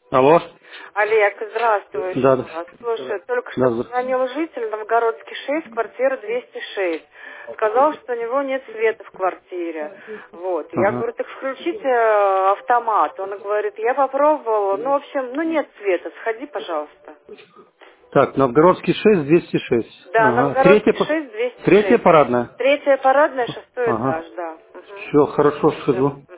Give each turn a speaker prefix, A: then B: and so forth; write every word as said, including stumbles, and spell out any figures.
A: Алло.
B: Олег, здравствуй
A: Да,
B: еще
A: да.
B: раз. Слушай, только что
A: Да, да.
B: позвонил житель Новгородский шесть, квартира двести шесть. Сказал, что у него нет света в квартире. Вот. Я
A: Ага.
B: говорю, так включите э, автомат. Он говорит, я попробовал, ну, в общем, ну, нет света, сходи, пожалуйста.
A: Так, Новгородский шесть, двести шесть.
B: Да,
A: Ага. Третья,
B: Новгородский
A: па-
B: шесть, двести
A: третья
B: шесть.
A: парадная.
B: Третья парадная, шестой
A: Ага.
B: этаж, да. Мгм.
A: Все, хорошо,
B: Всё.
A: схожу.